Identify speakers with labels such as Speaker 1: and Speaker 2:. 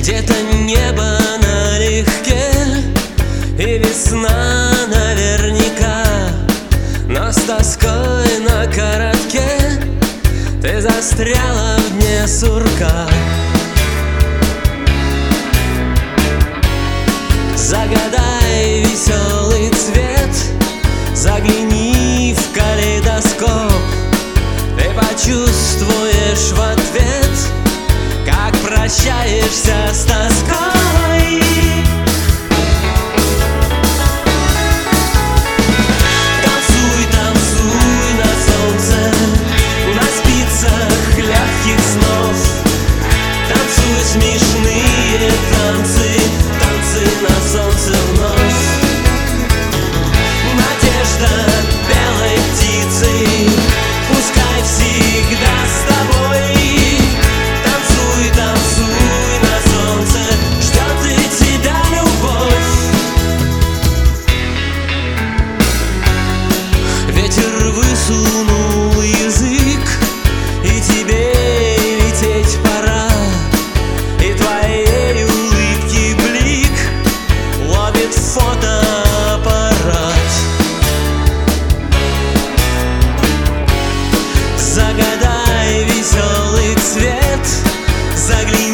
Speaker 1: Где-то небо налегке и весна наверняка, но с тоской на коротке ты застряла в дне сурка. Загадай веселый цвет, загляни в калейдоскоп, ты почувствуешь в ответ, как прощаешься с тоской. Танцуй, танцуй на солнце, на спицах легких снов. Танцуй смешные танцы, танцы на солнце вновь. Надежда белой птицы пускай всегда с тобой. Танцуй, танцуй на солнце, ждет и тебя любовь. Ветер высунул язык, и тебе лететь пора, и твоей улыбки блик ловит фотоаппарат. Загадай веселый цвет, загляни